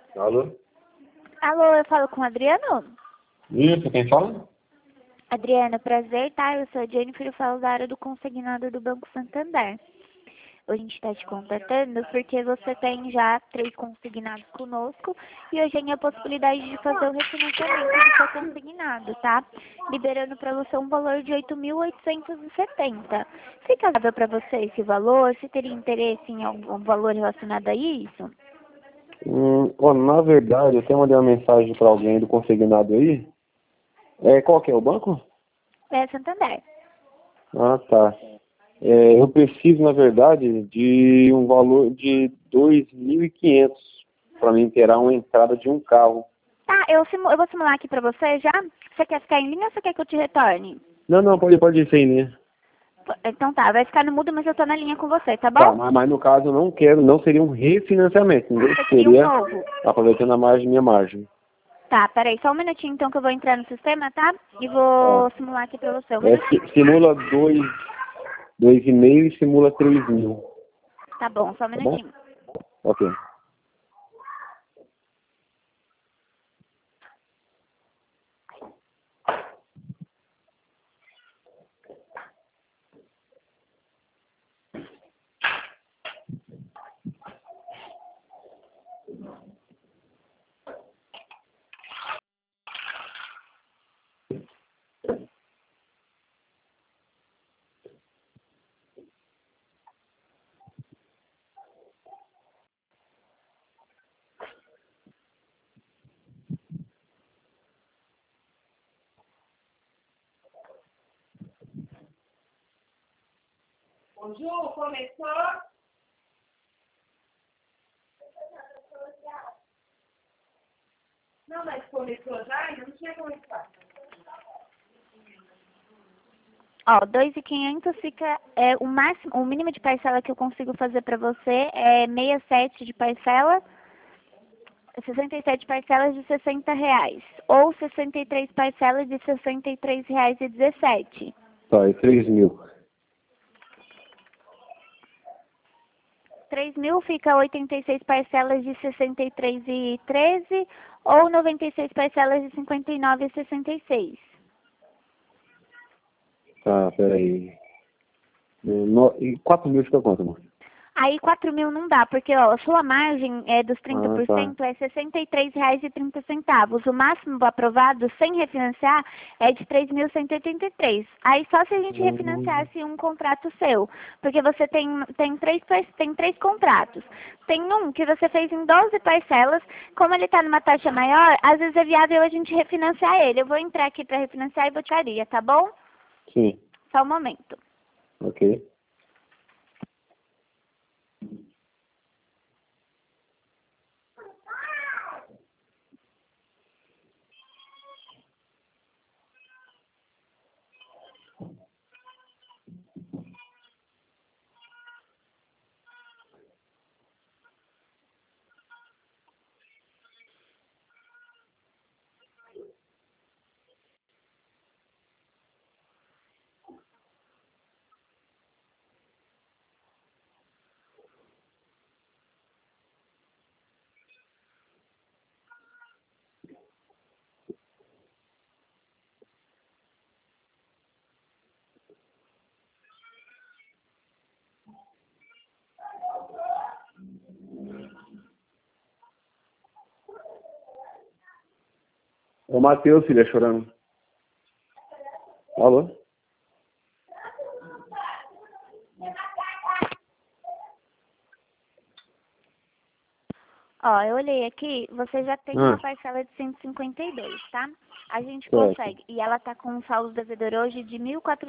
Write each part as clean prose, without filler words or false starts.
Alô? Alô, eu falo com o Adriano? Isso, quem fala? Adriano, prazer, tá? Eu sou a Jennifer, eu falo da área do consignado do Banco Santander. Hoje a gente está te contatando porque você tem já 3 consignados conosco e hoje tem a possibilidade de fazer o refinanciamento do seu consignado, tá? Liberando para você um valor de 8.870. Fica viável para você esse valor? Você teria interesse em algum valor relacionado a isso? Na verdade, eu tenho mandado uma mensagem para alguém do consignado aí. Qual que é o banco? É Santander. Ah, tá. Eu preciso, na verdade, de um valor de 2.500 para mim ter uma entrada de um carro. Tá, eu vou simular aqui pra você já. Você quer ficar em linha ou você quer que eu te retorne? Não, pode ir sem, né? Então tá, vai ficar no mudo, mas eu tô na linha com você, tá Tá, bom? mas no caso eu não quero, não seria um refinanciamento, entendeu? Você queria um Seria novo. aproveitando minha margem. Tá, peraí, só um minutinho então que eu vou entrar no sistema, tá? E Tá. vou simular aqui pra você. Um minutinho. Simula 2,5 e simula 3.000. Tá bom, só um Tá bom? minutinho. Ok. Ô, Ju, começou? Não, mas começou já? Ainda não tinha começado. Ó, 2.500 fica, o máximo, o mínimo de parcela que eu consigo fazer pra você é 67 de parcela, 67 parcelas de R$ 60, ou 63 parcelas de R$ 63,17. Tá, e 3.000. 3.000 fica 86 parcelas de 63,13 ou 96 parcelas de 59,66. Tá, peraí. E 4.000 fica quanto, amor? Aí 4.000 não dá, porque ó, a sua margem dos Ah, tá. 30% é R$ 63,30. O máximo aprovado sem refinanciar é de 3.183. Aí só se a gente Hum, refinanciasse um contrato seu, porque você tem três contratos. Tem um que você fez em 12 parcelas, como ele está numa taxa maior, às vezes é viável a gente refinanciar ele. Eu vou entrar aqui para refinanciar e botaria, tá bom? sim, Só um momento. ok. O Matheus, filha, chorando. Alô? Ó, eu olhei aqui, você já tem uma Ah, parcela de 152, tá? A gente certo. consegue, e ela tá com um saldo devedor hoje de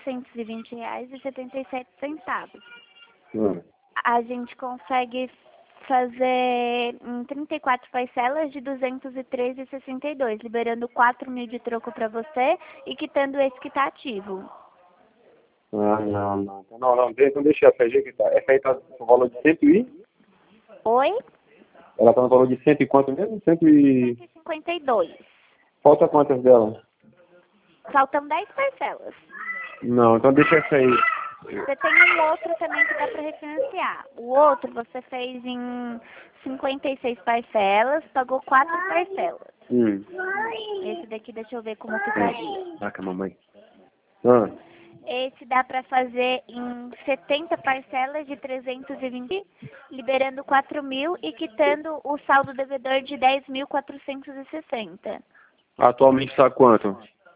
R$ 1.420,77. Ah, A gente consegue fazer em 34 parcelas de 213,62, liberando 4.000 de troco para você e quitando esse que tá ativo. não. Não, então deixa essa aí que tá. Essa aí tá no valor de 100 e... Oi? Ela tá no valor de 100 e quanto mesmo? 100 e... 152. Falta quantas dela? Faltam 10 parcelas. Não, então deixa essa aí. Você tem um outro também que dá para refinanciar. O outro você fez em 56 parcelas, pagou 4 parcelas. Esse daqui, deixa eu ver como ficaria. Taca, mamãe. Ah, Esse dá para fazer em 70 parcelas de 320, liberando 4.000 e quitando o saldo devedor de 10.460. atualmente está quanto?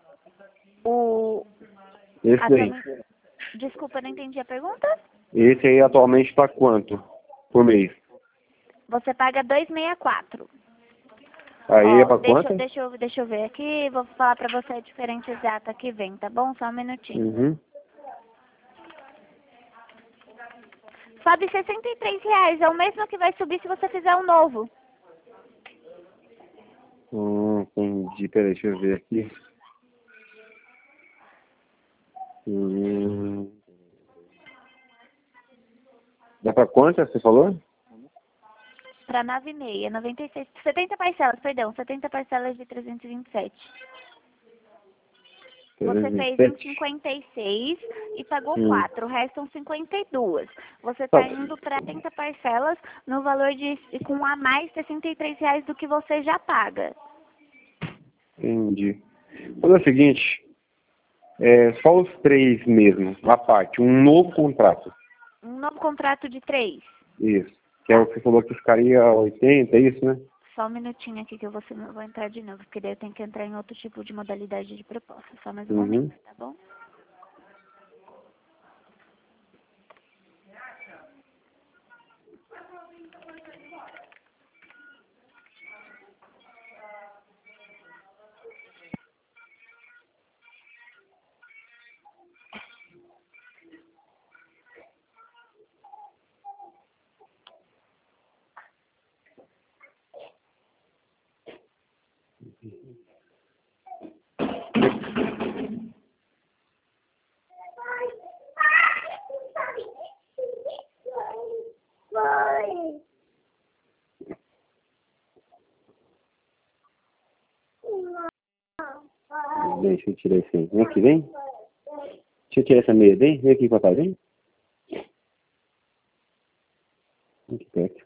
O Esse daí. atualmente- Desculpa, não entendi a pergunta. Esse aí atualmente está quanto por mês? Você paga 264. Aí é Ó, para quanto? deixa eu ver aqui, vou falar pra você a diferença exata que vem, tá bom? Só um minutinho. Uhum. Sobe R$ 63, é o mesmo que vai subir se você fizer um novo. Entendi. Peraí, deixa eu ver aqui. Dá para quanto você falou? Pra 9,5, 96, 70 parcelas, perdão, 70 parcelas de 327. Você fez em 327. 56 e pagou Hum. 4, restam 52. Você Tá. está indo para 30 parcelas no valor de com a mais R$ 63 do que você já paga. Entendi. Vou fazer o seguinte, só os 3 mesmo, a parte, um novo contrato. Um novo contrato de 3. Isso. Que é o que você falou que ficaria 80, é isso, né? Só um minutinho aqui que eu vou entrar de novo, porque daí eu tenho que entrar em outro tipo de modalidade de proposta. Só mais um momento, tá bom? Deixa eu tirar esse aí. Vem aqui, vem. Deixa eu tirar essa meia, vem. Vem aqui, papai, vem. Vem aqui perto.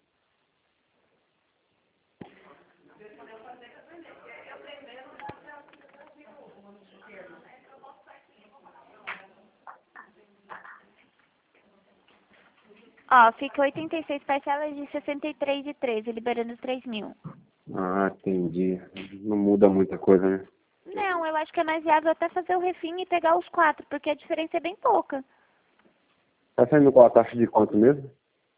Ó, fica 86 parcelas de 63,13, liberando 3.000. Ah, entendi. Não muda muita coisa, né? Não, eu acho que é mais viável até fazer o refim e pegar os 4, porque a diferença é bem pouca. Tá saindo qual a taxa de quanto mesmo?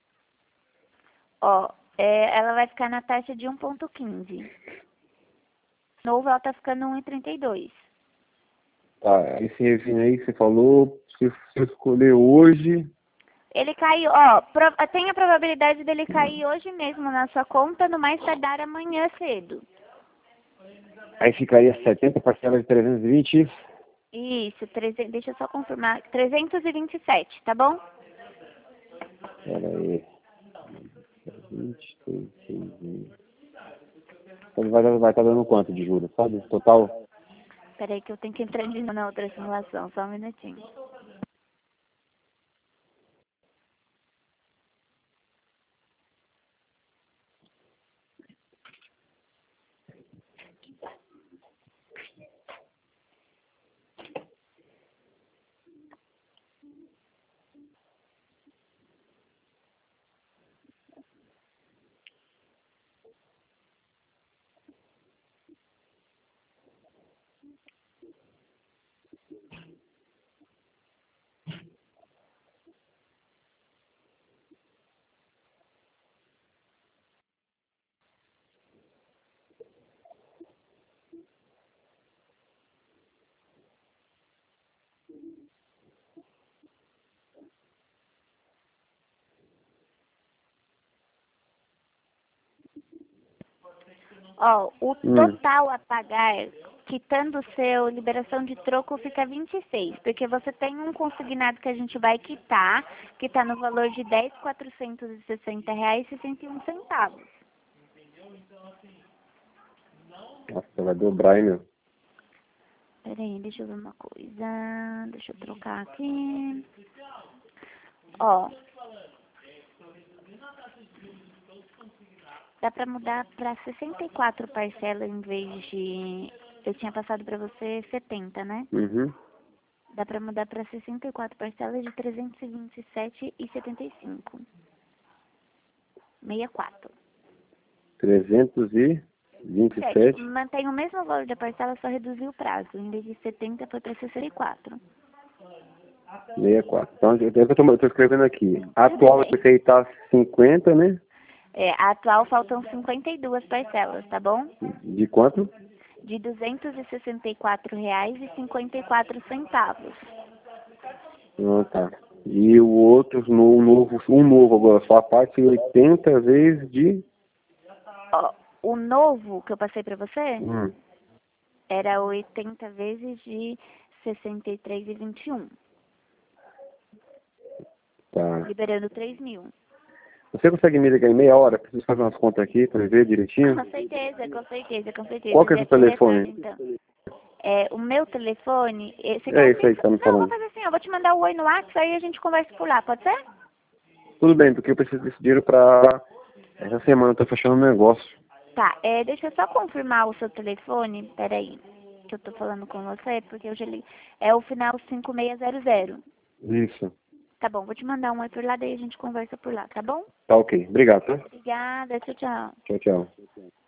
Ó, ela vai ficar na taxa de 1,15. Novo, ela tá ficando 1,32. Tá, esse refino aí que você falou, se você escolher hoje, Ele caiu, ó, tem a probabilidade dele cair hoje mesmo na sua conta, no mais tardar amanhã cedo. aí ficaria 70 parcelas de 320. Isso, deixa eu só confirmar, 327, tá bom? Pera aí. 20, 36. Então vai estar dando quanto de juros, sabe? Total. Peraí que eu tenho que entrar de novo na outra simulação, só um minutinho. Ó, o total a pagar, quitando o seu liberação de troco, fica 26, porque você tem um consignado que a gente vai quitar, que está no valor de R$ 10.460,61. Nossa, vai dobrar, hein, meu? Peraí, deixa eu ver uma coisa. Deixa eu trocar aqui. Ó. Dá pra mudar pra 64 parcelas em vez de... Eu tinha passado pra você 70, né? Uhum. Dá pra mudar pra 64 parcelas de 327,75. 64. 327. Mantém o mesmo valor da parcela, só reduziu o prazo. Em vez de 70 foi pra 64. 64. Então, eu tô escrevendo aqui. Atual vai aceitar 50, né? É, a atual faltam 52 parcelas, tá bom? De quanto? De R$ 264,54. Ah, tá. E o outro, um novo agora, só a parte 80 vezes de... Ó, o novo que eu passei pra você Hum, era 80 vezes de 63,21. tá. Liberando 3 mil. Você consegue me ligar em meia hora? Preciso fazer umas contas aqui para ver direitinho. Com certeza, com certeza, com certeza. Qual que é o seu telefone? Então. É, o meu telefone... Você É isso aí que tá me Não, eu vou falando. fazer assim, eu vou te mandar o oi no WhatsApp, aí a gente conversa por lá, pode ser? Tudo bem, porque eu preciso desse dinheiro pra... Essa semana eu tô fechando um negócio. Tá, deixa eu só confirmar o seu telefone, peraí, que eu tô falando com você, porque eu já li. É o final 5600. Isso. Tá bom, vou te mandar um oi por lá, daí a gente conversa por lá, tá bom? Tá ok. Obrigado, tá? Obrigada, tchau, tchau. Tchau, tchau.